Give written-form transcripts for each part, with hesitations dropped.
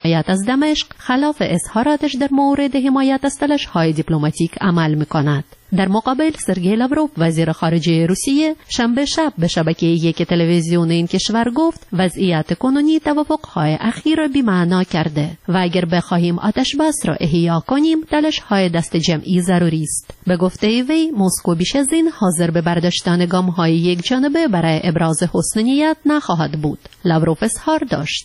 حمایت از دمشق خلاف اظهاراتش در مورد حمایت از تلاش‌های دیپلماتیک عمل می‌کند. در مقابل سرگئی لاوروف وزیر خارجه روسیه شنبه شب به شبکه یک تلویزیون این کشور گفت وضعیت کنونی توافق‌های اخیر بی‌معنا کرده و اگر بخواهیم آتش بس را احیا کنیم تلاش‌های دست جمعی ضروری است. به گفته وی مسکو بیش از این حاضر به برداشتن گام‌های یک جانبه برای ابراز حسن نیت نخواهد بود. لاوروف اظهار داشت: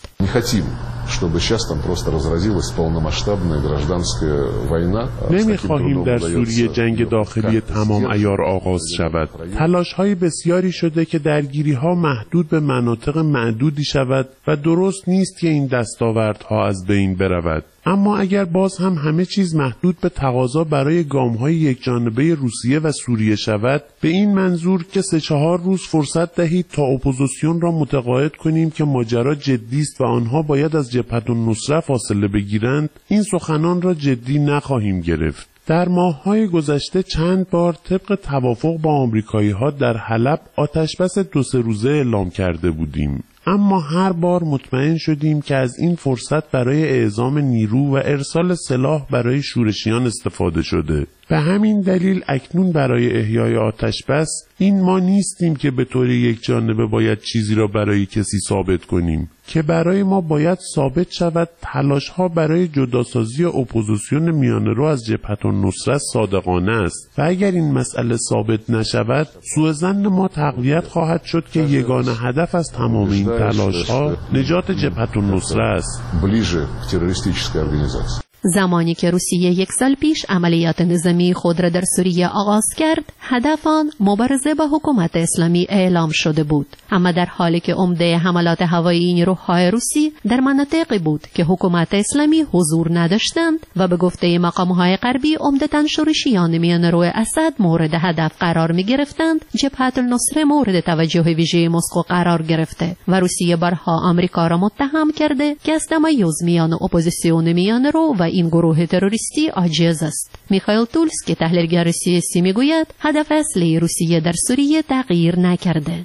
نمی‌خواهیم در سوریه جنگ داخلی تمام عیار آغاز شود. تلاش‌های بسیاری شده که درگیری‌ها محدود به مناطق معدودی شود و درست نیست که این دستاوردها از بین برود. اما اگر باز هم همه چیز محدود به تقاضا برای گام‌های یکجانبه روسیه و سوریه شود، به این منظور که 3-4 روز فرصت دهید تا اپوزیسیون را متقاعد کنیم که ماجرا جدی است و آنها باید از جبهة النصره فاصله بگیرند، این سخنان را جدی نخواهیم گرفت. در ماه‌های گذشته چند بار طبق توافق با آمریکایی‌ها در حلب آتشبس 2-3 روزه اعلام کرده بودیم. اما هر بار مطمئن شدیم که از این فرصت برای اعزام نیرو و ارسال سلاح برای شورشیان استفاده شده. به همین دلیل اکنون برای احیای آتشبس این ما نیستیم که به طور یک جانبه باید چیزی را برای کسی ثابت کنیم، که برای ما باید ثابت شود تلاش‌ها برای جداسازی اپوزیسیون میانه‌رو از جبهة النصره صادقانه است و اگر این مسئله ثابت نشود سوءظن ما تقویت خواهد شد که یگانه هدف از تمام این تلاش‌ها نجات جبهة النصره است. زمانی که روسیه 1 سال پیش عملیات نظامی خود را در سوریه آغاز کرد، هدف آن مبارزه با حکومت اسلامی اعلام شده بود. اما در حالی که عمده حملات هوایی نیروهای روسی در مناطقی بود که حکومت اسلامی حضور نداشتند و به گفته مقام‌های غربی عمدتاً شورشیان میانه‌رو اسد مورد هدف قرار می‌گرفتند، جبهة النصره مورد توجه ویژه مسکو قرار گرفته و روسیه بارها آمریکا را متهم کرده که از تمایز میان اپوزیسیون میانه‌رو و این گروه تروریستی عاجز است. میخائیل تولسکی تحلیلگر سیاسی میگوید هدف اصلی روسیه در سوریه تغییر نکرده.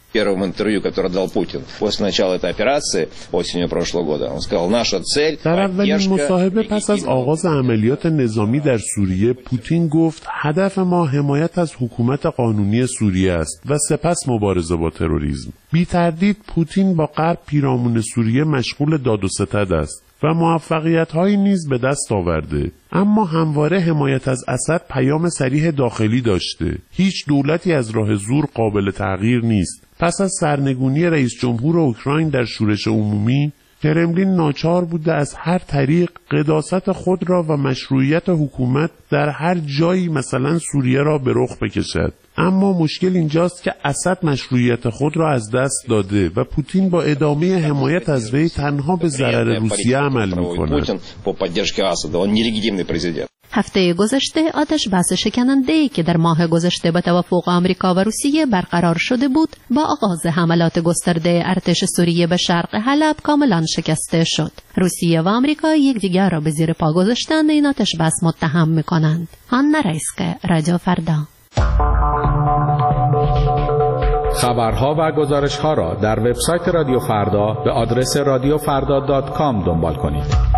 در اولین مصاحبه پس از آغاز عملیات نظامی در سوریه پوتین گفت هدف ما حمایت از حکومت قانونی سوریه است و سپس مبارزه با تروریسم. بی تردید پوتین با غرب پیرامون سوریه مشغول داد و ستد است و موفقیت‌هایی نیز به دست آورده، اما همواره حمایت از اسد پیام صریح داخلی داشته. هیچ دولتی از راه زور قابل تغییر نیست. پس از سرنگونی رئیس جمهور اوکراین در شورش عمومی، کرملین ناچار بوده از هر طریق قداست خود را و مشروعیت حکومت در هر جایی مثلا سوریه را به رخ بکشد. اما مشکل اینجاست که اسد مشروعیت خود را از دست داده و پوتین با ادامه حمایت از وی تنها به ضرر روسیه عمل می‌کند. هفته گذشته آتش بس شکننده‌ای که در ماه گذشته به توافق آمریکا و روسیه برقرار شده بود با آغاز حملات گسترده ارتش سوریه به شرق حلب کاملا شکسته شد. روسیه و آمریکا یکدیگر را به زیر پا گذاشتن این آتش بس متهم می‌کنند. آنا رایسکه، رادیو فردا. خبرها و گزارش‌ها را در وبسایت رادیو فردا به آدرس radiofarda.com دنبال کنید.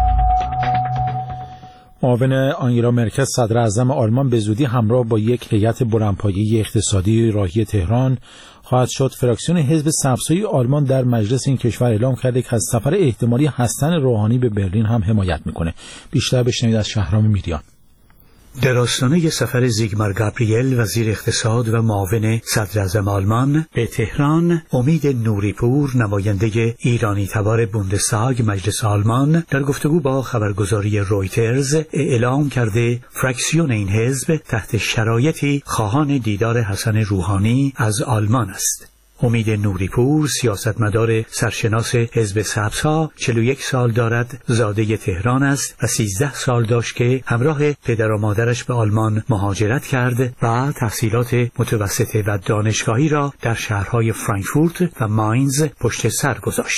معاون آنگلا مرکل صدر اعظم آلمان به زودی همراه با یک هیئت بلندپایه اقتصادی راهی تهران خواهد شد. فراکسیون حزب سبزهای آلمان در مجلس این کشور اعلام کرده که از سفر احتمالی حسن روحانی به برلین هم حمایت میکنه. بیشتر بشنوید از شهرام میریان. در آستانه سفر زیگمار گابریل وزیر اقتصاد و معاون صدر اعظم آلمان به تهران، امید نوریپور نماینده ایرانی تبار بوندستاگ مجلس آلمان در گفتگو با خبرگزاری رویترز اعلام کرده فراکسیون این حزب تحت شرایطی خواهان دیدار حسن روحانی از آلمان است. امید نوریپور سیاستمدار سرشناس حزب سبزها 41 سال دارد، زاده تهران است و 13 سال داشت که همراه پدر و مادرش به آلمان مهاجرت کرد و تحصیلات متوسطه و دانشگاهی را در شهرهای فرانکفورت و ماینز پشت سر گذاشت.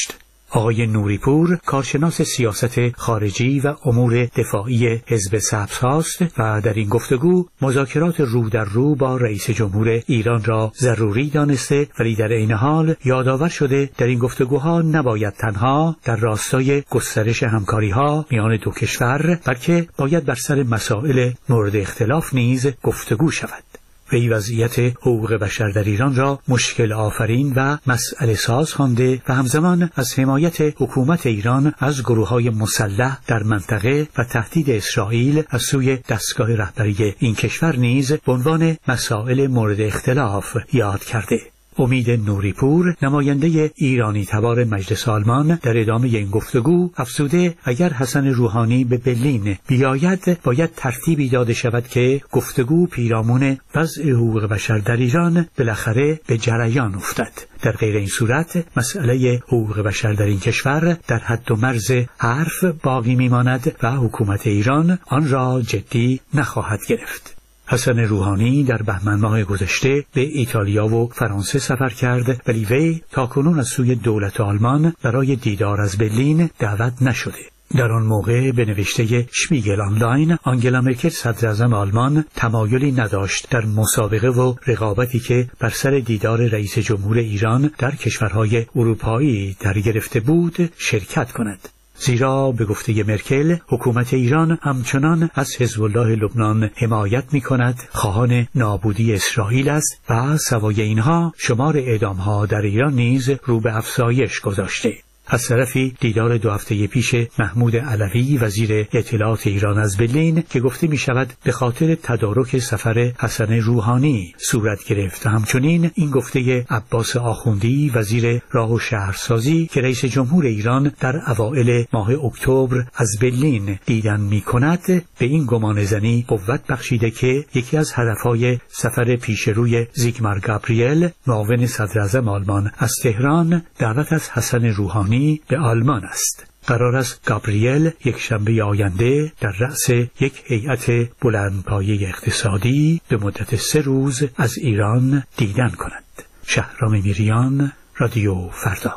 آقای نوریپور کارشناس سیاست خارجی و امور دفاعی حزب سبزهاست و در این گفتگو مذاکرات رو در رو با رئیس جمهور ایران را ضروری دانسته، ولی در عین حال یادآور شده در این گفتگوها نباید تنها در راستای گسترش همکاری‌ها میان دو کشور، بلکه باید بر سر مسائل مورد اختلاف نیز گفتگو شود. وی وضعیت حقوق بشر در ایران را مشکل آفرین و مسئله ساز خوانده و همزمان از حمایت حکومت ایران از گروه‌های مسلح در منطقه و تهدید اسرائیل از سوی دستگاه رهبری این کشور نیز به عنوان مسائل مورد اختلاف یاد کرده. امید نوریپور نماینده ایرانی تبار مجلس آلمان در ادامه این گفتگو افزوده اگر حسن روحانی به برلین بیاید باید ترتیبی داده شود که گفتگو پیرامون وضع حقوق بشر در ایران بالاخره به جریان افتد. در غیر این صورت مسئله حقوق بشر در این کشور در حد و مرز حرف باقی میماند و حکومت ایران آن را جدی نخواهد گرفت. حسن روحانی در بهمن ماه گذشته به ایتالیا و فرانسه سفر کرد، ولی وی تاکنون از سوی دولت آلمان برای دیدار از برلین دعوت نشده. در آن موقع به نوشته شپیگل آنلاین آنگلا مرکل صدراعظم آلمان تمایلی نداشت در مسابقه و رقابتی که بر سر دیدار رئیس جمهور ایران در کشورهای اروپایی در گرفته بود شرکت کند. زیرا به گفته مرکل حکومت ایران همچنان از حزب الله لبنان حمایت می کند، خواهان نابودی اسرائیل است و سوای اینها شمار اعدامها در ایران نیز رو به افزایش گذاشته. از طرفی دیدار 2 هفته پیش محمود علوی وزیر اطلاعات ایران از برلین که گفته می شود به خاطر تدارک سفر حسن روحانی صورت گرفت. همچنین این گفته عباس آخوندی وزیر راه و شهرسازی که رئیس جمهور ایران در اوائل ماه اکتبر از برلین دیدن می کند به این گمان زنی قوت بخشیده که یکی از هدفهای سفر پیشروی زیگمار گابریل معاون صدراعظم آلمان از تهران دعوت از حسن روحانی به آلمان است. قرار است گابریل یک شنبه آینده در رأس یک هیئت بلندپایه اقتصادی به مدت 3 روز از ایران دیدن کند. شهرام میریان، رادیو فردا.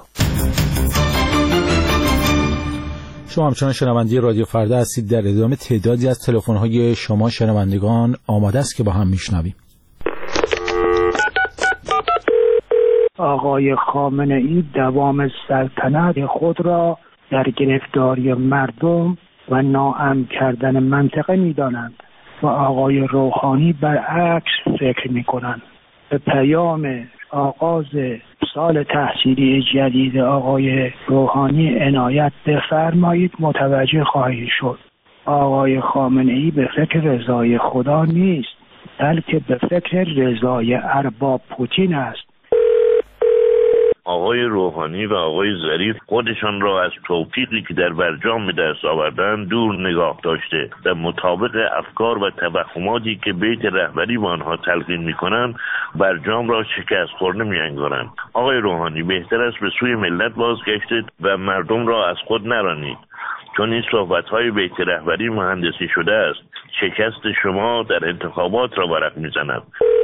شما همچنان شنونده رادیو فردا هستید. در ادامه تعدادی از تلفن‌های شما شنوندگان آماده است که با هم میشنویم. آقای خامنه‌ای دوام سلطنت خود را در گرفتاری مردم و ناامن کردن منطقه می‌دانند و آقای روحانی برعکس فکر می‌کنند. به پیام آغاز سال تحصیلی جدید آقای روحانی عنایت بفرمایید متوجه خواهید شد. آقای خامنه‌ای به فکر رضای خدا نیست، بلکه به فکر رضای ارباب پوتین است. آقای روحانی و آقای ظریف خودشان را از توفیقی که در برجام به دست آوردند دور نگاه داشته و مطابق افکار و توهماتی که بیت رهبری به آنها تلقین می‌کنند برجام را شکست خورده می‌انگارند. آقای روحانی بهتر است به سوی ملت بازگشتید و مردم را از خود نرانید، چون این صحبت‌های بیت رهبری مهندسی شده است. شکست شما در انتخابات را ورق می‌زند.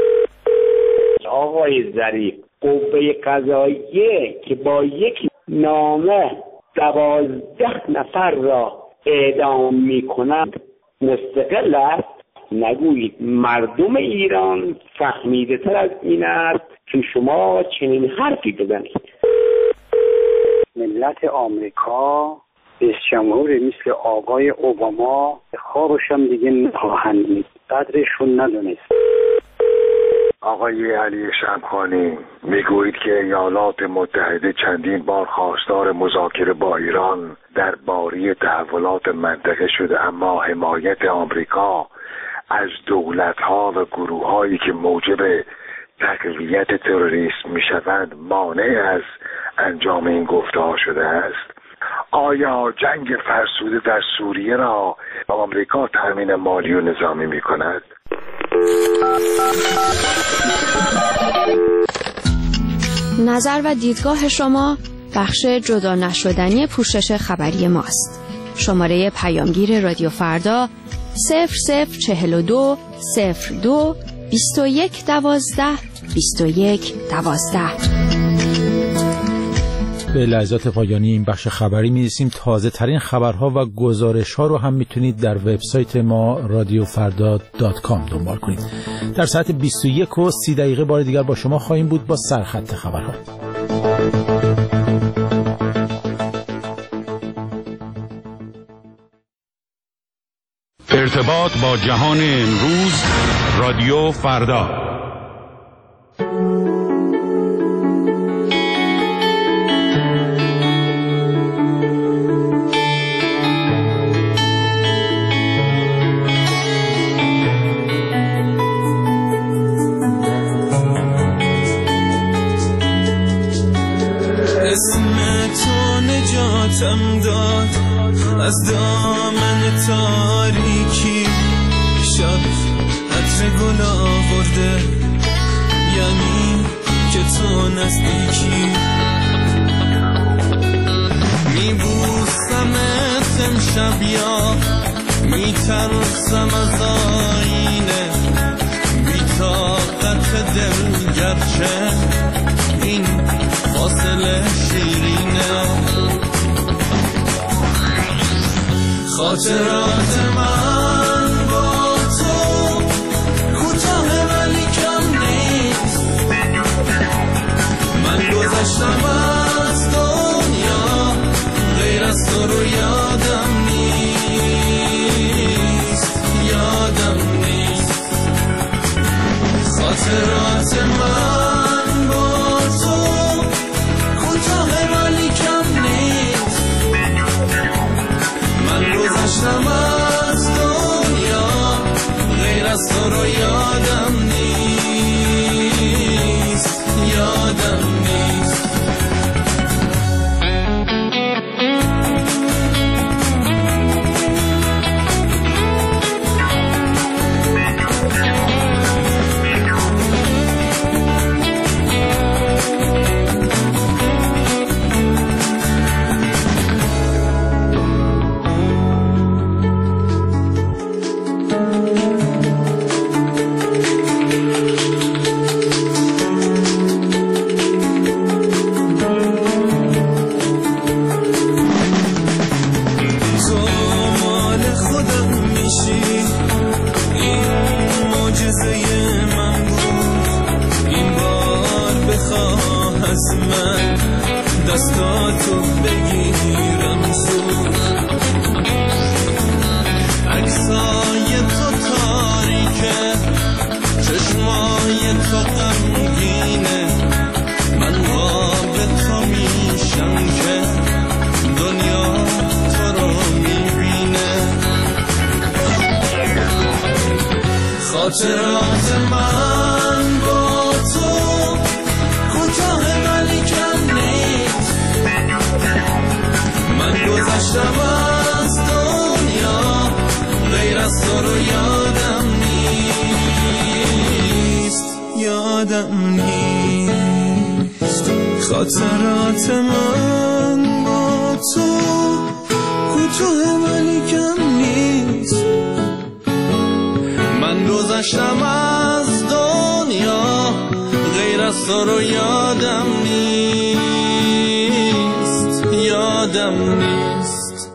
آقای ظریف قوه قضاییه که با یک نامه 12 نفر را اعدام می‌کنند مستقل است. نگویید مردم ایران فهمیده تر از این است که شما چنین حرفی بزنید. ملت آمریکا رئیس جمهور مثل آقای اوباما خوابش هم دیگه نخواهند دید، قدرشون ندونست. آقای علی شمخانی میگویید که ایالات متحده چندین بار خواستار مذاکره با ایران درباره تحولات منطقه شده، اما حمایت آمریکا از دولت‌ها و گروه‌هایی که موجب تقویت تروریسم میشوند مانع از انجام این گفته‌ها شده است. آیا جنگ فرسوده در سوریه را آمریکا تامین مالی و نظامی می‌کند؟ نظر و دیدگاه شما بخش جدا نشدنی پوشش خبری ماست. شماره پیامگیر رادیو فردا 0042 02 21 12 21 12. به لحظات پایانی این بخش خبری می‌رسیم. تازه ترین خبرها و گزارش‌ها رو هم میتونید در وبسایت ما radiofarda.com دنبال کنید. در ساعت 21:30 بار دیگر با شما خواهیم بود با سرخط خبرها. ارتباط با جهان امروز، رادیو فردا. اسم تو نجاتم داد از دامن تاریکی، شب عطر گل آورده یعنی که تو نزدیکی. میبوسمت امشب یا میترسم از آینه، بی طاقت دل گرچه این فاصله شیرینه. خاطرات من با تو کوتاه ولی کم نیست، من گذشتم از دنیا غیر از تو رو یادم نیست، یادم نیست. خاطرات من با تو کوتاه ولی کم نیست، من گذشتم از دنیا غیر از تو رو یادم نیست، یادم نیست. دستاتو بگیرم زود، عکسای تو تاریکه، چشمای تو غمگینه، من به تو میشم که دنیا تو رو میبینه. خاطرات من با تو کوتاه ولی کم نیست، من گذشتم از دنیا غیر از تو رو یادم نیست، یادم نیست. خاطرات من با تو کوتاه ولی کم نیست، من گذشتم از دنیا غیر از تو رو یادم نیست، یادم نیست.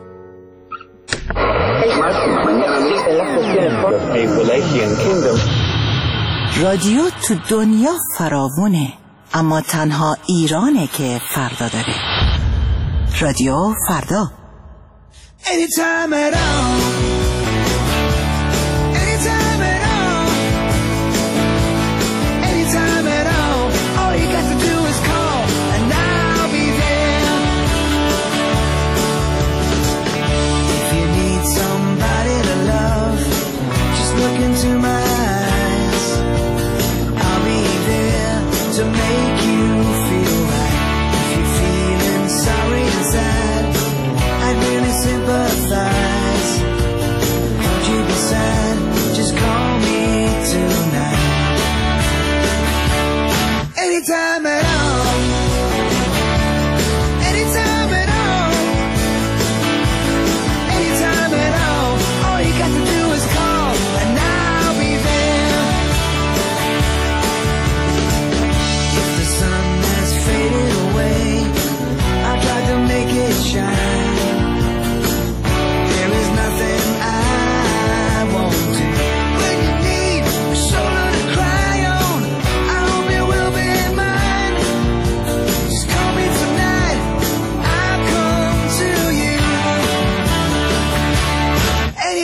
رادیو تو دنیا فراوونه، اما تنها ایرانه که فردا داره. رادیو فردا. Anytime at all. Anytime at all. Anytime at all. All you got to do is call and I'll be there. If you need somebody to love, just look into my eyes. I'll be there to make you feel right. If you're feeling sorry inside, I'd really sympathize.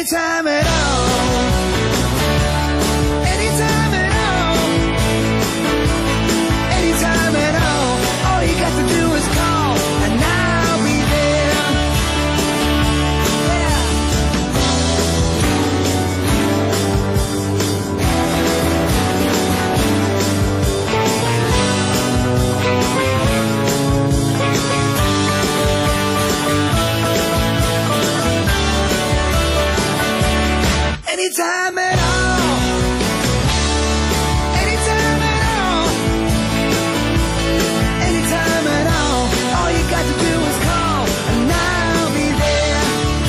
anytime at all. Anytime at all. Anytime at all. All you got to do is call and I'll be there. Yeah. Anytime at all. Anytime at all. Anytime at all. All you got to do is call and I'll be there.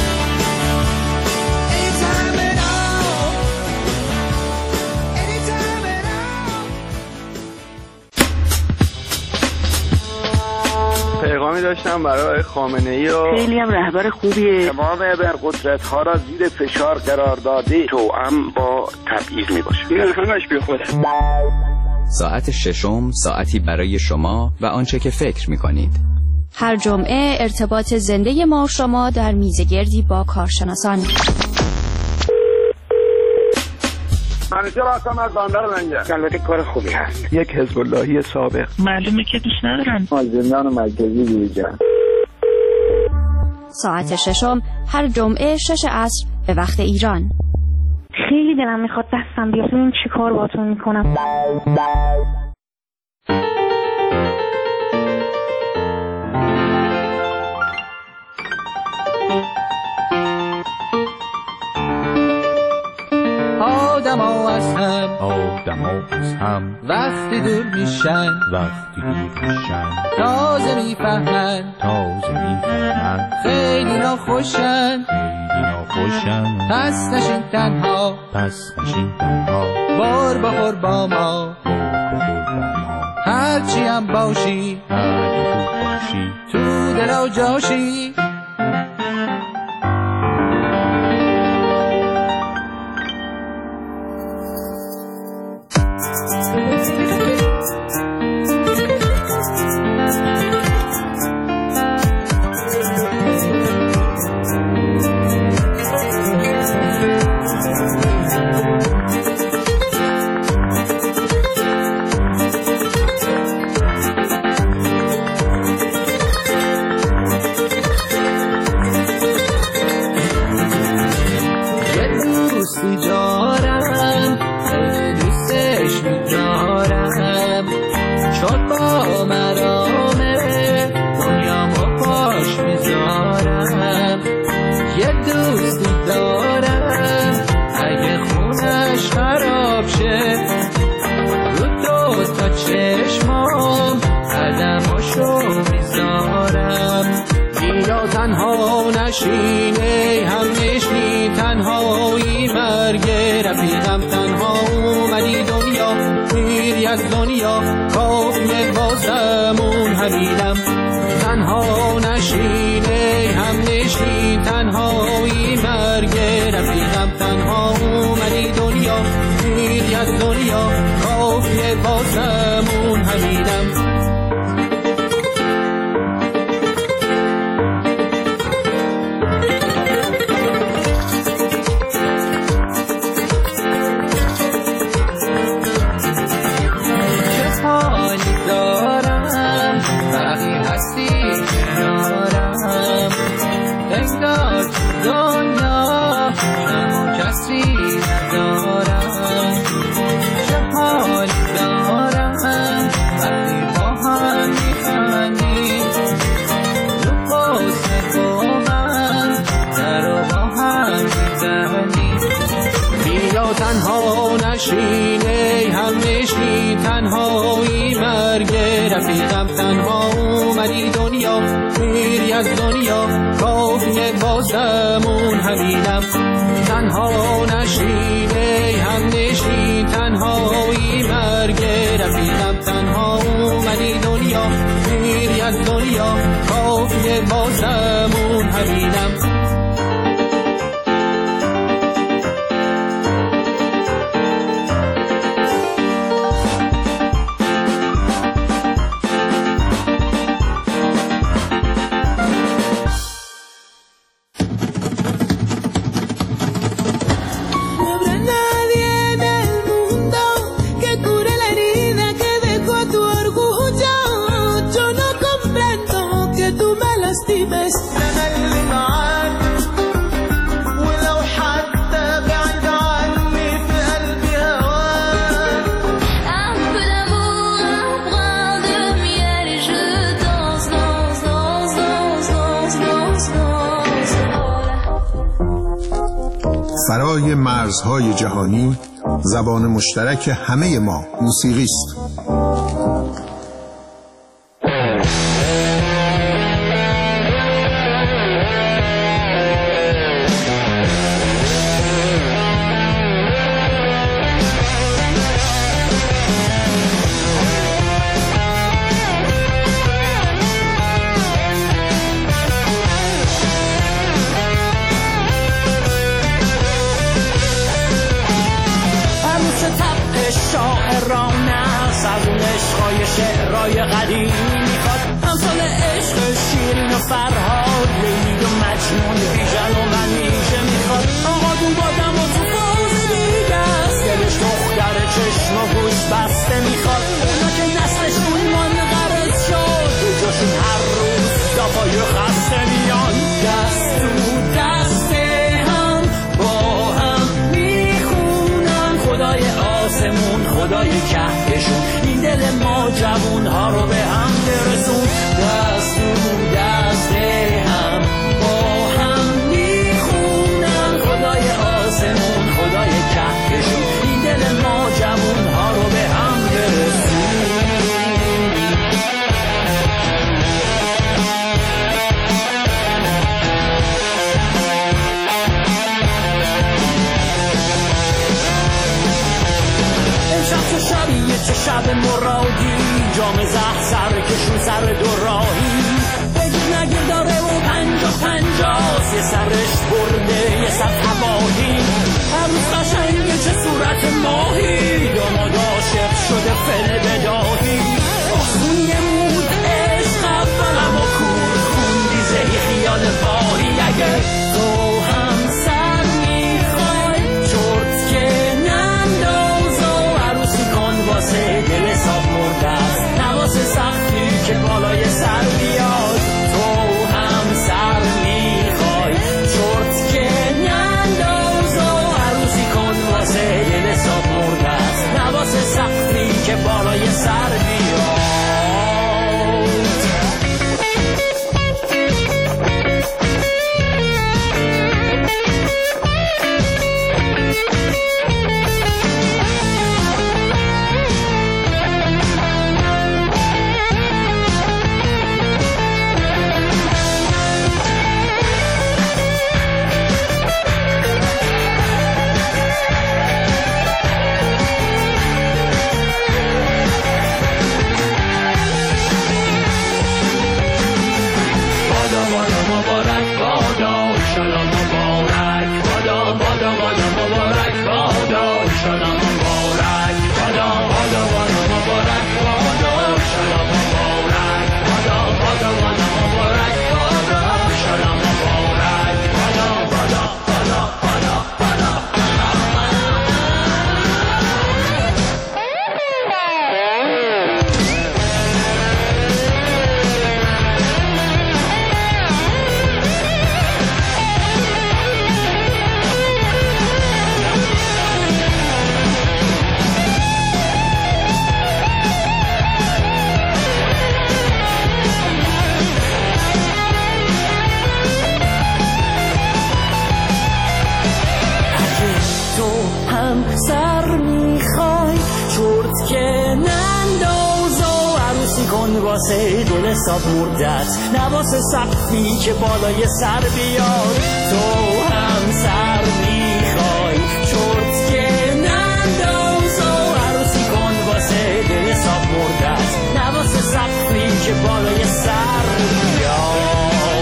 Anytime at all. Anytime at all. پیغامی داشتم برای خامنه‌ای و خیلی هم رهبر خوبیه. تمام ابرقدرت‌ها را زیر فشار قرار داده توأم با تبعیض میباشه. این همش بی خوده. ساعت ششم ساعتی برای شما و آنچه که فکر می‌کنید. هر جمعه ارتباط زنده ما و شما در میزگردی با کارشناسان. منیجر هستم از بندر لنگر. البته کار خوبی هست. یک حزب اللهی سابق. معلومه که دوست ندارن. از زندان مرکزی بیرون. ساعت ششم هر جمعه 6 عصر به وقت ایران. خیلی دلم میخواد دستم بیاد ببینم چی کار باهاتون میکنم. آدما از هم وقتی دور میشن تازه میفهمن خیلی ناخوشن پس نشین تنها بار بخور با ما هرچی هم باشی تو دل و جاشی. نشینه هم نشین تنهایی مرگ رفیقم تنها اومدی دنیا میری از دنیا کافیه بازمون همینم تنها نشینه هم نشین تنهایی مرگ رفیقم تنها اومدی دنیا میری از دنیا کافیه بازمون همینم. نشینه هم نشین تنهایی مرگ رفیقم تنها اومدی دنیا میری از دنیا کافیه بازمون همینم تنها نشینه هم نشین تنهایی مرگ رفیقم تنها اومدی دنیا میری از دنیا کافیه بازمون همینم. فرای مرزهای جهانی زبان مشترک همه ما موسیقی است. شعرهای قدیم میخواد همسال عشق شیرین و فرهاد لیلی و مجنون بیژن و منیژه میخواد آقا دون بادم و تو فوز دیگه است دلش دختر چشم و گوش بسته میخواد اونا که نسلشون منقرض شد جاشون هر روز دفای خسته میان دست تو دست هم با هم میخونن خدای آسمون خدای کهکشون این دل ما جوون ها رو به هم برسون دست تو دست هم با هم میخونن خدای آسمون خدای کهکشون این دل ما جوون ها رو به هم برسون چه شب مرادی جام زهر سر کشون سر دو راهی بگیر نگیر داره و 50-50 یه سرش برده یه سر تباهی هر روز قشنگه چه صورت ماهی داماد عاشق شده فل بداهی آسونی مود عشق اولم و کور خوندی زهی خیال باهی اگه تو هم سر میخوای چرت که ننداز و عروسی کن واسه دل حساب مرده است نواسه سختی که بالای سر بیاد تو هم سر میخوای چرت که ننداز و عروسی کن واسه دل حساب مرده است نواسه سختی که بالای سر بیاد واسه دل حساب مردت نواسه سقفی که بالای سر بیاد تو هم سر میخوای چرت که ننداز و عروسی کن واسه دل حساب مردت نواسه سقفی که بالای سر بیاد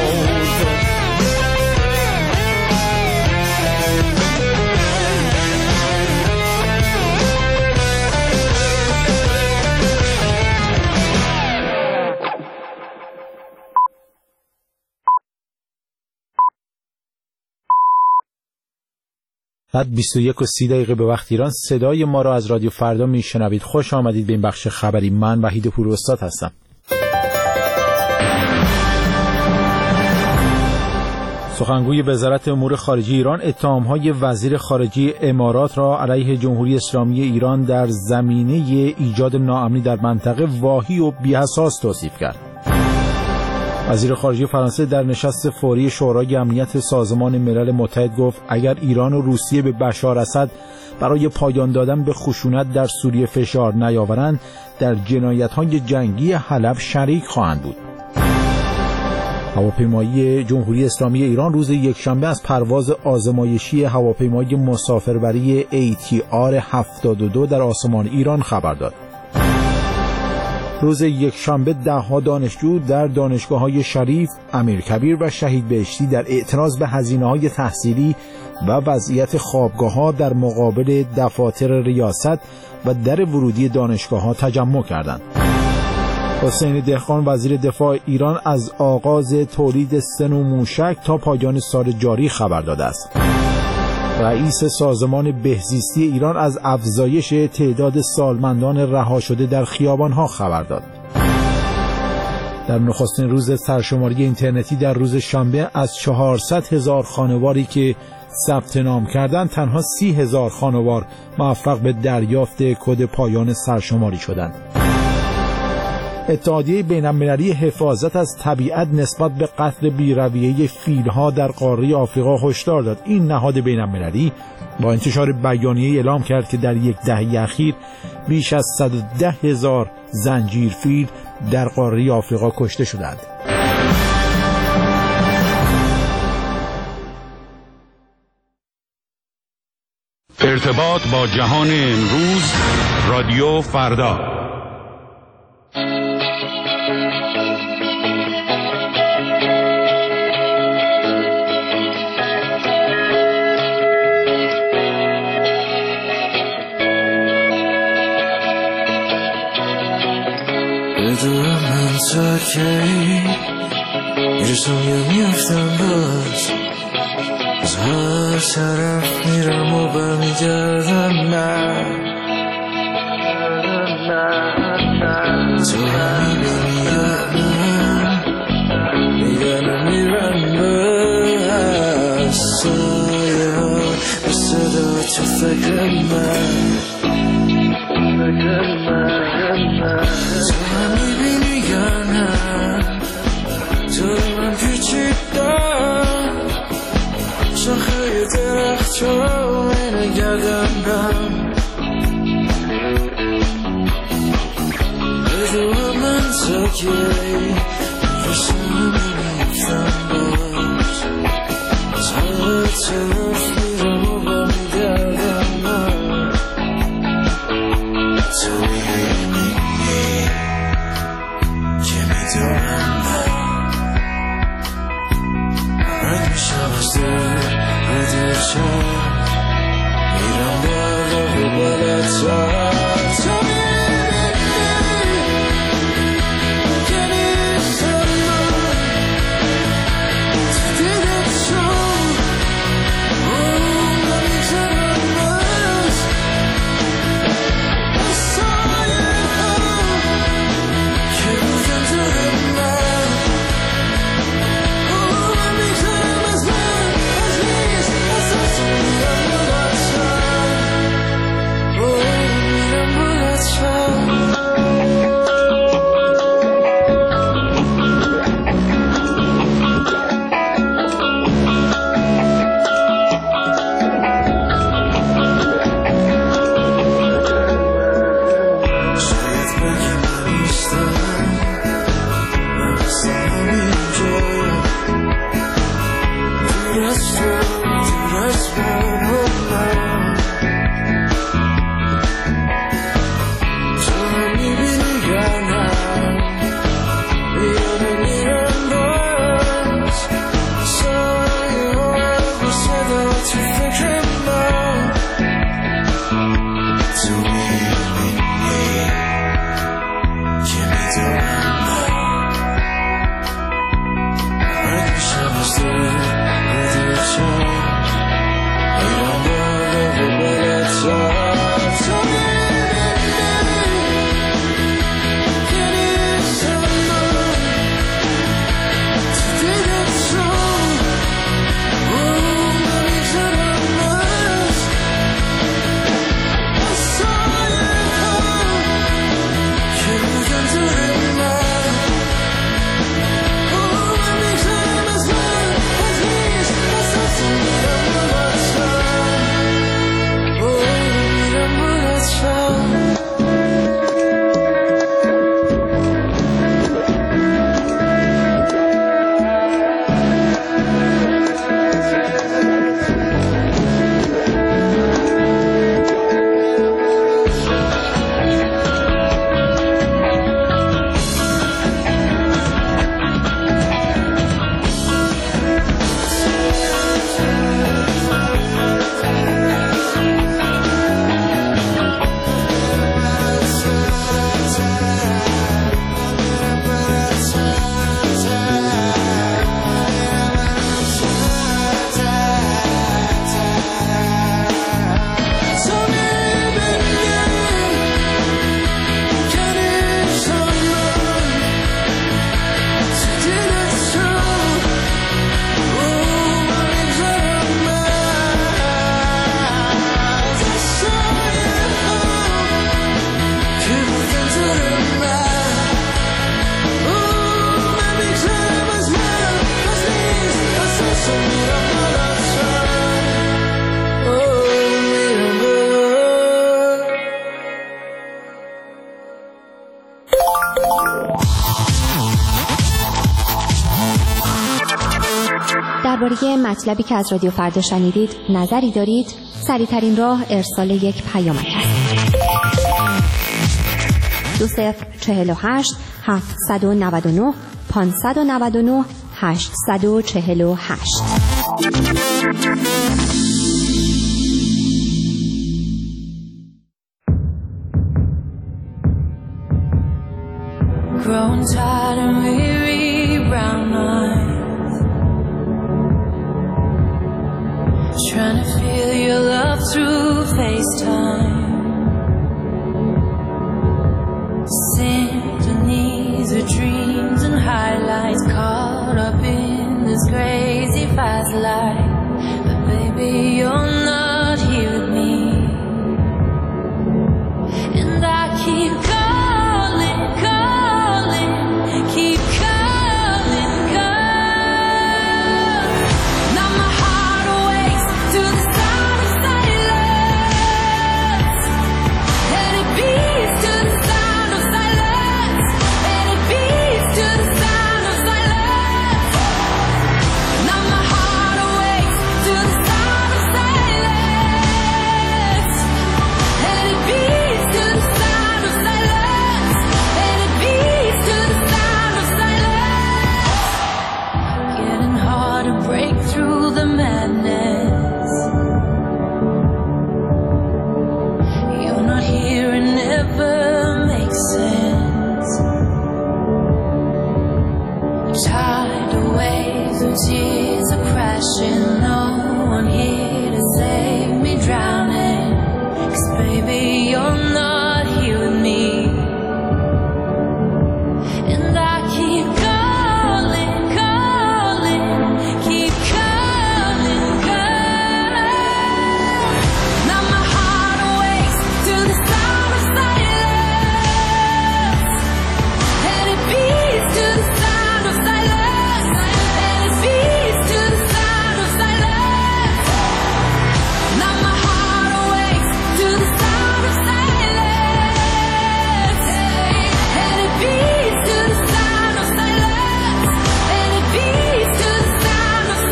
بعد 21:30 به وقت ایران صدای ما را از رادیو فردا میشنوید. خوش آمدید به این بخش خبری. من وحید پوراستاد هستم. سخنگوی وزارت امور خارجه ایران اتهام‌های وزیر خارجه امارات را علیه جمهوری اسلامی ایران در زمینه ایجاد ناامنی در منطقه واهی و بی‌اساس توصیف کرد. وزیر خارجه فرانسه در نشست فوری شورای امنیت سازمان ملل متحد گفت اگر ایران و روسیه به بشار اسد برای پایان دادن به خشونت در سوریه فشار نیاورند در جنایت‌های جنگی حلب شریک خواهند بود. هواپیمایی جمهوری اسلامی ایران روز یکشنبه از پرواز آزمایشی هواپیمای مسافربری ATR 72 در آسمان ایران خبر داد. روز یکشنبه ده‌ها دانشجو در دانشگاه‌های شریف، امیرکبیر و شهید بهشتی در اعتراض به هزینه‌های تحصیلی و وضعیت خوابگاه‌ها در مقابل دفاتر ریاست و در ورودی دانشگاه‌ها تجمع کردند. حسین دهقان وزیر دفاع ایران از آغاز تولید سن و موشک تا پایان سال جاری خبر داده است. رئیس سازمان بهزیستی ایران از افزایش تعداد سالمندان رها شده در خیابان‌ها خبر داد. در نخستین روز سرشماری اینترنتی در روز شنبه از 400,000 خانواری که ثبت نام کردند تنها 30,000 خانوار موفق به دریافت کد پایان سرشماری شدند. اتحادیه بین‌المللی حفاظت از طبیعت نسبت به قتل بی‌رویه فیل‌ها در قاره آفریقا هشدار داد. این نهاد بین‌المللی با انتشار بیانیه اعلام کرد که در یک دهه اخیر بیش از 110,000 زنجیر فیل در قاره آفریقا کشته شدند. ارتباط با جهان امروز، رادیو فردا. بدونم من تا کی میرسم یا میفتم باز از هر طرف میرم و برمیگردم من تو میبینی یا من میگرم میرم بس سایه ها به صدا تو فکر من تو میبینی یا نه تو من پیچیدم شاخه درخت رو نگردم بدون من تا کی میرسم میفتم باز از هر طرف میرم و برمیگردم من تو میبینی که میدونم من رد میشم از دل رد شم میرم بالا و بالاتر تو درباره مطلبی که از رادیو فردا شنیدید نظری دارید؟ سریع‌ترین راه ارسال یک پیامک است. 2048 799 599 848. Grown tired and weary, brown eyes, trying to feel your love through FaceTime. Symphonies of dreams and highlights, caught up in this crazy fast life. But baby, you're not here with me, and I keep calling, keep calling, cause now my heart awakes to the sound of silence. Let it beat to the sound of silence. Let it beat to the sound of silence. Now my heart awakes to the sound of silence. Let it beat to the sound of silence. Let it beat to the sound of silence. Getting hard to break through the madness. You're not here, it never makes sense. Tidal waves of tears are crashing. No one here to save me drowning. 'Cause baby, you're not here with me, and I keep calling, keep calling, cause now my heart awakes to the sound of silence. Let it beat to the sound of silence. Let it beat to the sound of silence. Now my heart awakes to the sound of silence. Let it beat to the sound of silence. Let it beat to the sound of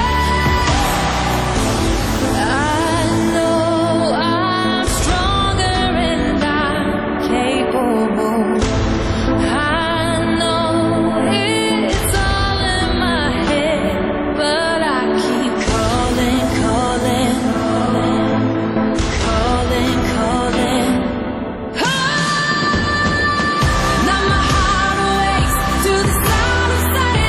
silence. I know I'm stronger and I'm capable. I know it's all in my head, but I keep calling, calling. Now my heart awakes to the sound of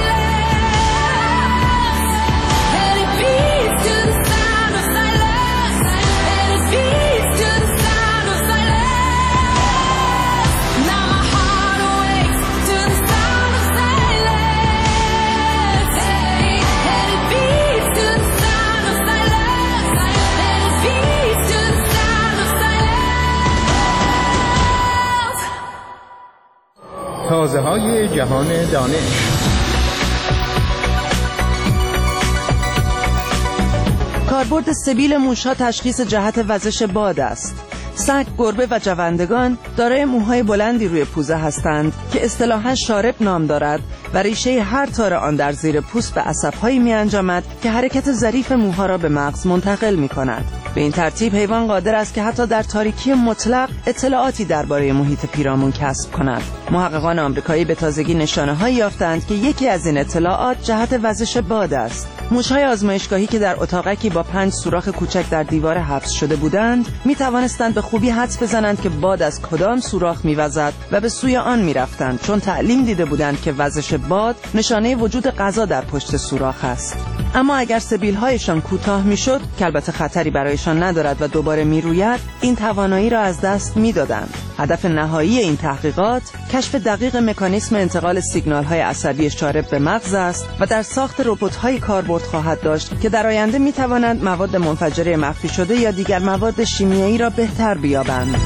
silence. Let it beat to the sound of silence. Let it beat to the sound of silence. Now my heart awakes to the sound of silence. Let it beat to the sound of silence. Let it beat to the sound of silence. تازه‌های جهان دانش. کاربرد سبیل موش‌ها تشخیص جهت وزش باد است. سگ، گربه و جوندگان دارای موهای بلندی روی پوزه هستند که اصطلاحاً شارب نام دارد و ریشه هر تار آن در زیر پوست به عصب‌هایی می‌انجامد که حرکت ظریف موها را به مغز منتقل می‌کند. به این ترتیب حیوان قادر است که حتی در تاریکی مطلق اطلاعاتی درباره محیط پیرامون کسب کند. محققان آمریکایی به تازگی نشانه‌هایی یافتند که یکی از این اطلاعات جهت وزش باد است. موش‌های آزمایشگاهی که در اتاقکی با 5 سوراخ کوچک در دیوار حبس شده بودند، می‌توانستند به خوبی حدس بزنند که باد از کدام سوراخ می‌وزد و به سوی آن می‌رفتند، چون تعلیم دیده بودند که وزش باد نشانه وجود غذا در پشت سوراخ است. اما اگر سبیل‌هایشان کوتاه می‌شد، که البته خطری برایشان ندارد و دوباره می‌روید، این توانایی را از دست می‌دادند. هدف نهایی این تحقیقات کشف دقیق مکانیسم انتقال سیگنال‌های عصبی شارب به مغز است و در ساخت ربات‌های کاربرد خواهد داشت که در آینده می‌توانند مواد منفجره مخفی شده یا دیگر مواد شیمیایی را بهتر بیابند.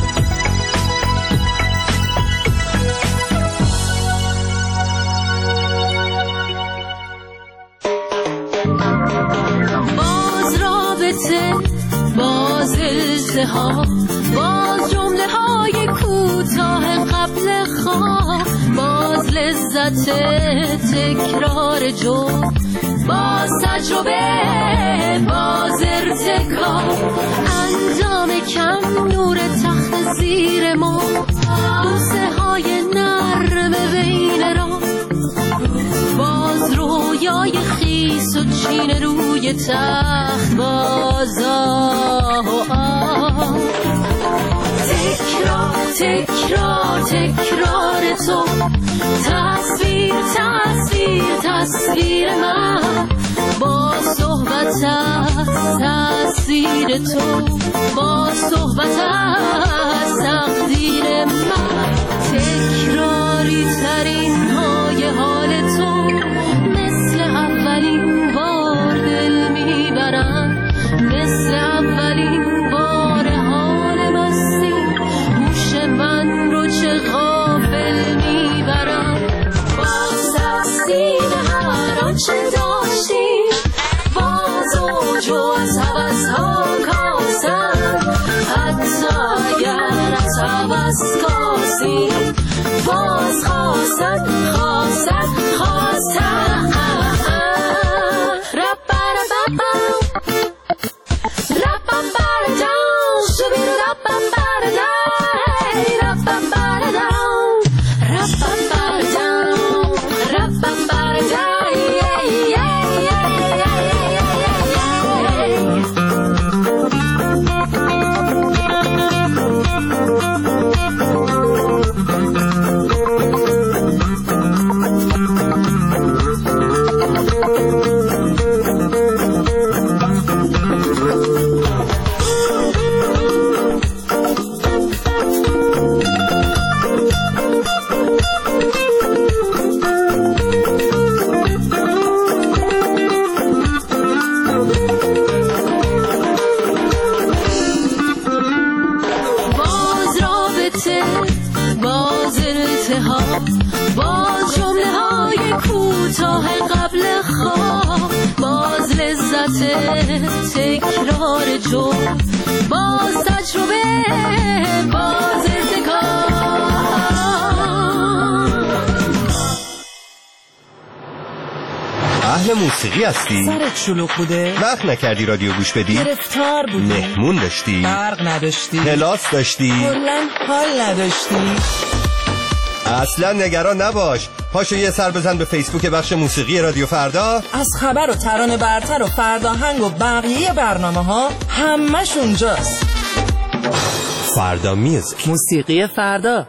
باز رابطه، باز اشتها، باز جمله های کوتاه قبل خواب، باز لذت تکرار جو، باز تجربه باز ارتکاب انجام کم نور تخت زیر ما بوسه های نرم بین را باز رویای خیس و چین روی تخت باز تکرار تکرار تکرار تو تصویر تصویر تصویر من با صحبت از تأثیر تو با صحبت از تقدیر من تکراری ترین های حال تو مثل اولین بار دل میبرم مثل اولین بار حال مستی گوش من رو چه غافل میبرم باز تقسیم هر آنچه داشتیم باز اوج و از حوضها کاسم حتی اگر از حوض کاسیم باز خواستن خواستن خواستن باز جمله های کوتاه قبل خواب باز لذت تکرار جمل باز تجربه باز ارتکاب اهل موسیقی هستی؟ سرت شلوغ بوده؟ وقت نکردی رادیو گوش بدی؟ گرفتار بودی؟ مهمون داشتی؟ برق نداشتی؟ کلاس داشتی؟ کلاً حال نداشتی؟ اصلا نگران نباش، پاشو یه سر بزن به فیسبوک بخش موسیقی رادیو فردا. از خبر و ترانه برتر و فرداهنگ و بقیه برنامه ها همش اونجاست. فردا میوزیک، موسیقی فردا.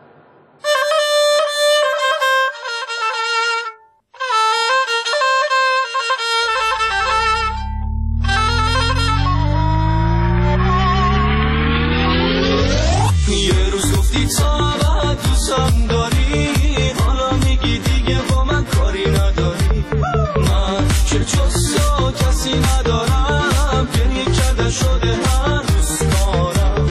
یه روز گفتی تا بعد دوستم داری، حالا میگی دیگه با من کاری نداری. من که جز تو کسی ندارم، گریه کردن شده هر روز کارم.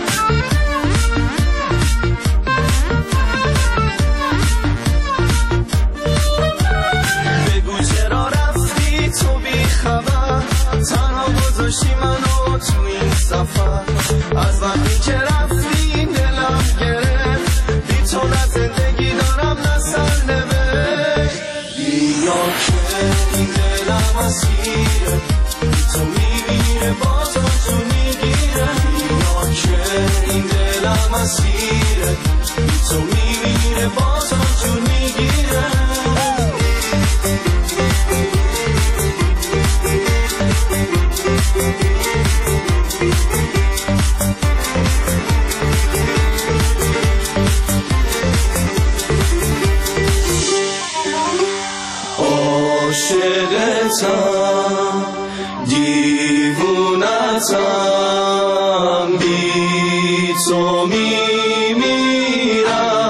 بگو چرا رفتی تو بی خبر، تنها گذاشتی منو تو این سفر. از وقتی که رفتی دلم گرفت، بی تو نه زندگی دارم نه سرنوشت. بیا که این دلم اسیره، بی تو میمیره باز تو میگیره. بیا که این دلم اسیره، بی تو میمیره باز تو میگیره. عاشقتم دیوونتم، بی تو میمیرم.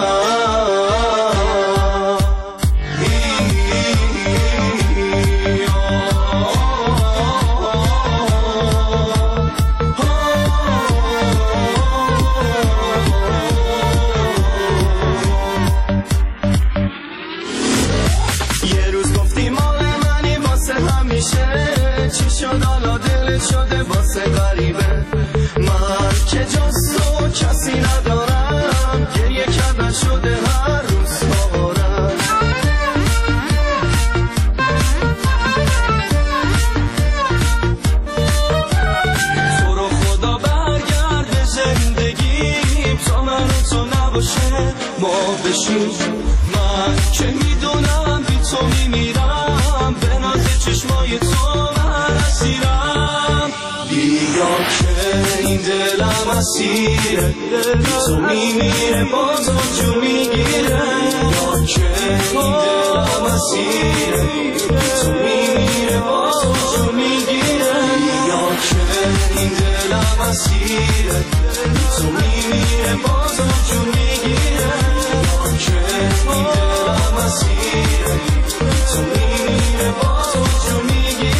یه روز گفتی مال منی واسه همیشه، چی شد حالا دلت شده واسه غریبه. من که جز تو کسی بشی. من که میدونم بی تو میمیرم، به ناز چشمای تو من اسیرم. بیا که این دلم اسیره، بی تو میمیره بازم جون میگیره. بیا که این دلم اسیره، بی تو میمیره بازم جون میگیره. بیا که این دلم اسیره، بی تو میمیره بازم جون میگیره. بیا که این دلم اسیره، بی تو میمیره بازم جون میگیره.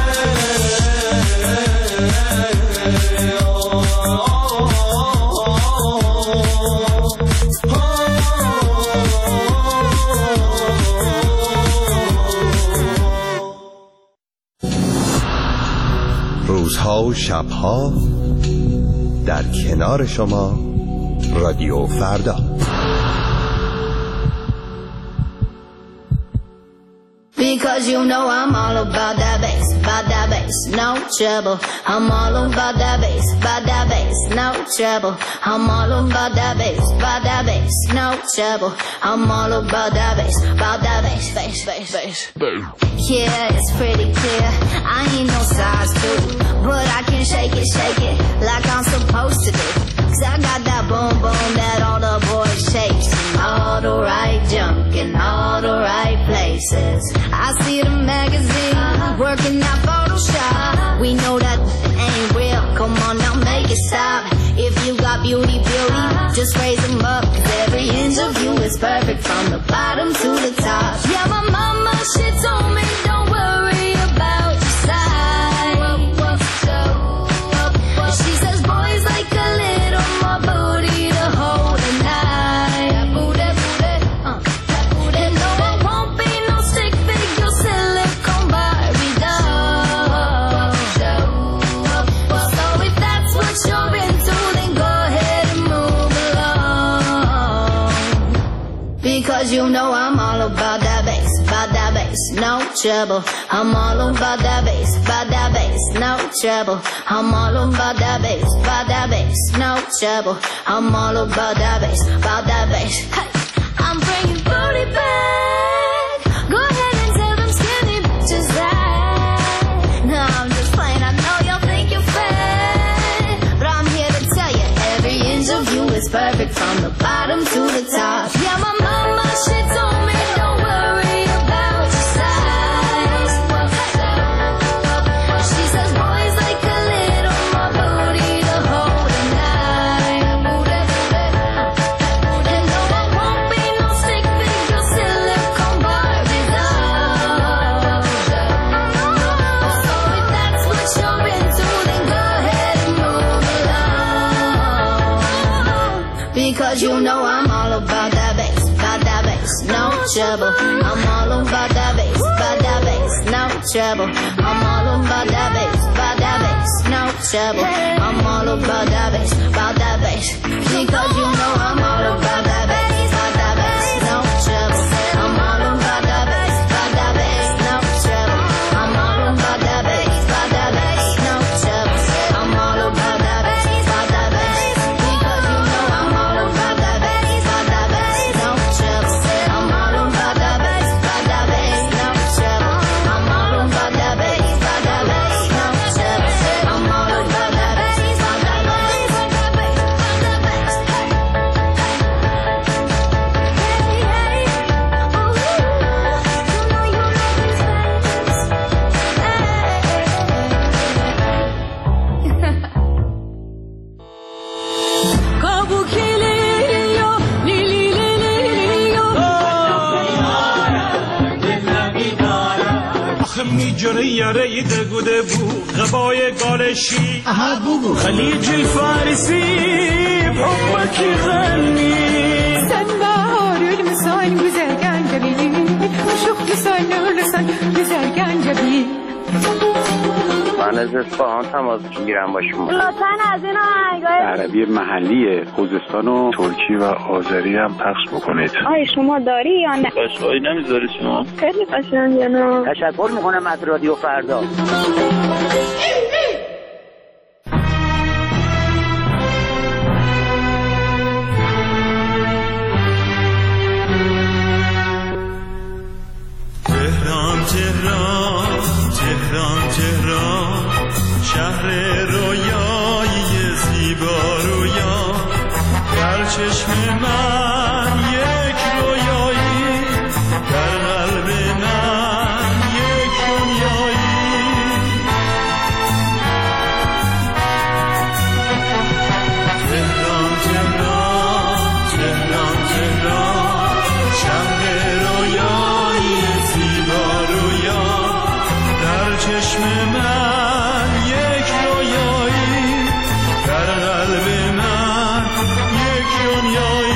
روزها و شبها در کنار شما رادیو فردا. Because you know I'm all about that bass, no trouble. I'm all about that bass, no trouble. I'm all about that bass, no trouble. I'm all about that bass, bass. Yeah, it's pretty clear. I ain't no size 2, but I can shake it like I'm supposed to do. 'Cause I got that boom boom that all the boys shake. All the right junk in all the right places. I see the magazine working out Photoshop. We know that ain't real. Come on now, make it stop. If you got beauty, just raise them up. 'Cause every inch of you is perfect from the bottom to the top. Yeah, my mama, she told me don't worry about your size. She says boys like a little more booty to hold at night. And no, I won't be no stick figure silicone Barbie doll. So if that's what you're into, then go ahead and move along. Because you know I'm all about that bass, no trouble. I'm all about that bass, no trouble. I'm all about that bass, no trouble. I'm all about that bass. Hey, I'm bringing booty back. Go ahead and tell them skinny bitches that. No, I'm just playing. I know y'all think you're fat, but I'm here to tell you every inch of you is perfect from the bottom to the top. Yeah, my mama, she told me don't worry about your size. She says boys like a little more booty to hold at night. And no, I won't be no stick figure silicone Barbie doll. So if that's what you're into, then go ahead and move along. Because you know I'm all about that bass, no trouble. I'm all about that bass, no trouble. I'm all about that bass, no trouble. I'm all about that bass, because you know I'm all about that bass, no trouble. I'm all about that bass, no trouble. I'm all about that bass, no trouble. I'm all about that bass, because you know I'm all about that bass, no trouble. I'm all about that bass, no trouble. I'm all about that bass, no trouble. I'm all about that bass, میجره یاره دگوده بو غبای گالشی خلیج الفارسی بحبك غني سنبار المسان وزرقان جبيلي وشوف لسان ولسان وزرقان جبيلي من از اصفهان تماس میگیرم با شما. لطفاً از این آهنگای عربی محلی خوزستان و ترکی و آذری هم پخش بکنید. آیا شما داری یا نه؟ قشنگی نمیذاری شما؟ خیلی قشنگه نه. تشکر میکنم از رادیو فردا. چشم من یک رویایی، در قلب من یک دنیایی. تهران تهران تهران تهران، شهر رویایی زیبا رویا، در چشم من یک رویایی، در قلب من یک دنیایی.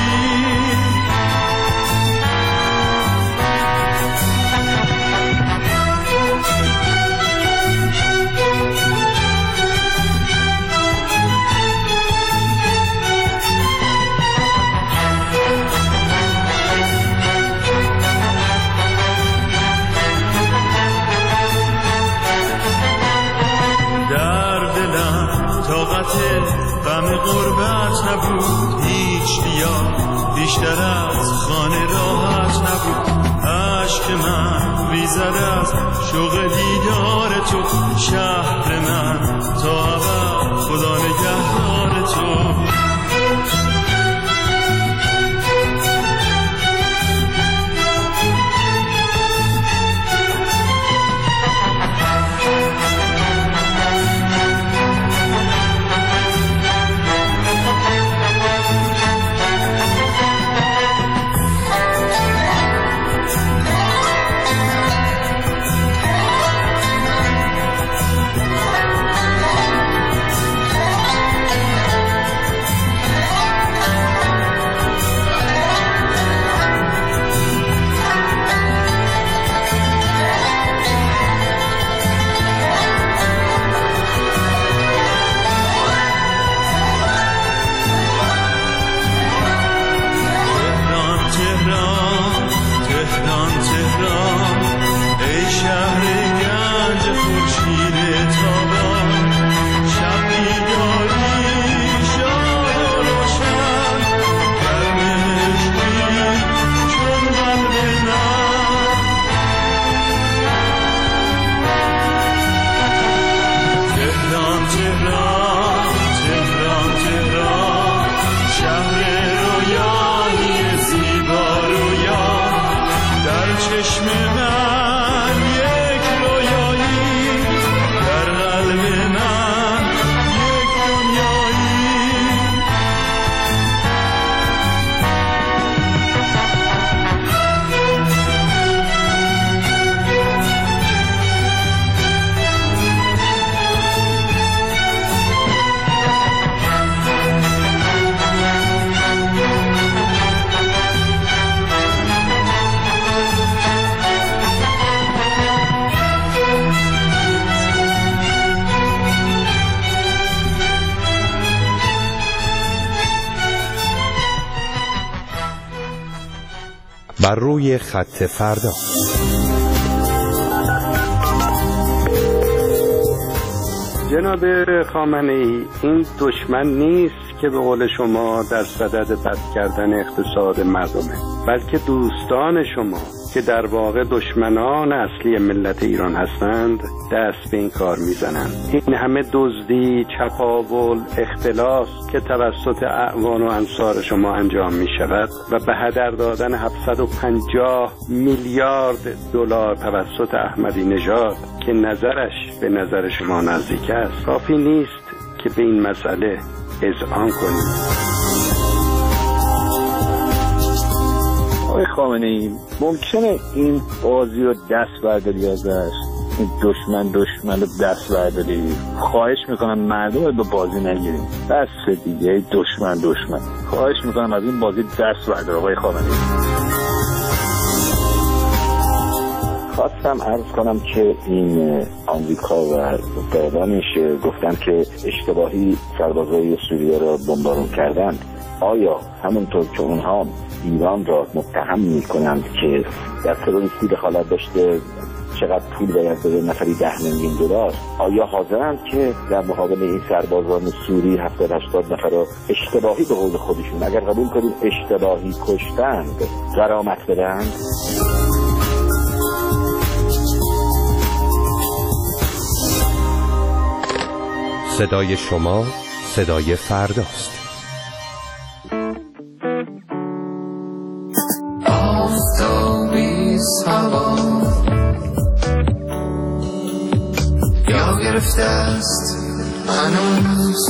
غم غربت نبود هیچ بیا، بیشتر از خانه راحت نبود. عشق من ریزد از شوق دیدار تو، شهر من تا ابد خدا نگهدار تو. بر روی خط فردا. جناب خامنه‌ای، این دشمن نیست که به قول شما در صدد بد کردن اقتصاد مردمه، بلکه دوستان شما که در واقع دشمنان اصلی ملت ایران هستند دست به این کار میزنند. این همه دزدی، چپاول، اختلاس که توسط اعوان و انصار شما انجام می شود و به هدر دادن 750 میلیارد دلار توسط احمدی نژاد که نظرش به نظر شما نزدیک است، کافی نیست که به این مسئله اذعان کنید. آقای خامنه‌ای، ممکنه این بازی رو دست برداری ازش، این دشمن رو دست برداری؟ خواهش میکنم مردم رو به بازی نگیریم، بس دیگه دشمن خواهش میکنم از این بازی دست بردار. آقای خامنه‌ای، خواستم عرض کنم که این آمریکا و دادانش گفتن که اشتباهی سربازای سوریه را بمبارون کردند. آیا همونطور که اونها ایران را متهم میکنند که در تروریستی دخالت داشته، چقدر پول باید بده، نفری 10 میلیون دلار، آیا حاضرند که در مقابل این سربازان سوری 70-80 نفر را اشتباهی به قول خودشون، اگر قبول کنید اشتباهی کشتند، غرامت بدهند؟ صدای شما صدای فرداست. است هنوز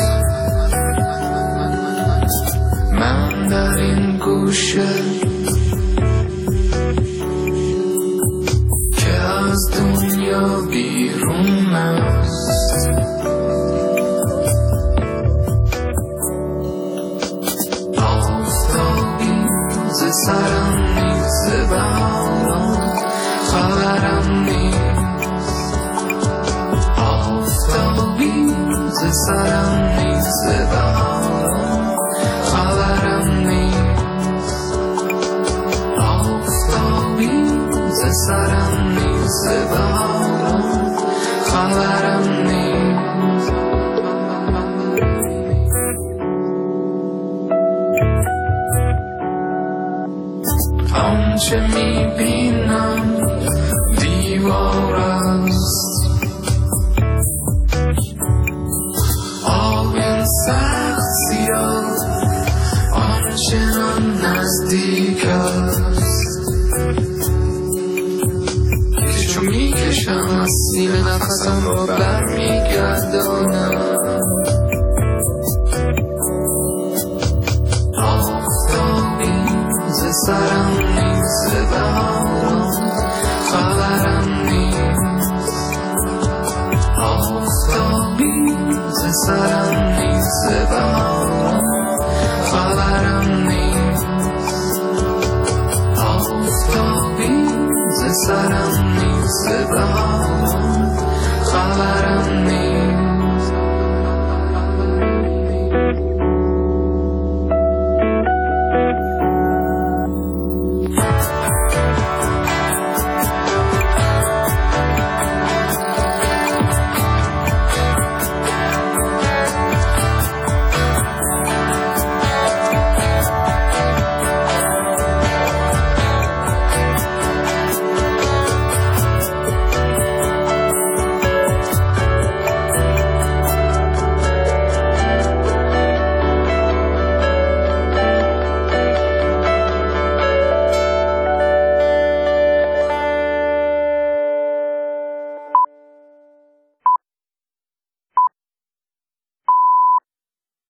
من در این گوشه که از دنیا بیرون است. آفتابی ز سرم نیست بهاران خبرم نیست. آفتابی ز سرم نیست بهاران خبرم نیست. آفتابی ز سرم نیست بهاران خبرم نیست. آنچه میبینم دیوار است، آب سخت سیاه آنچنان نزدیک است که چون میکشم از سینه نفسم را برمیگردانم.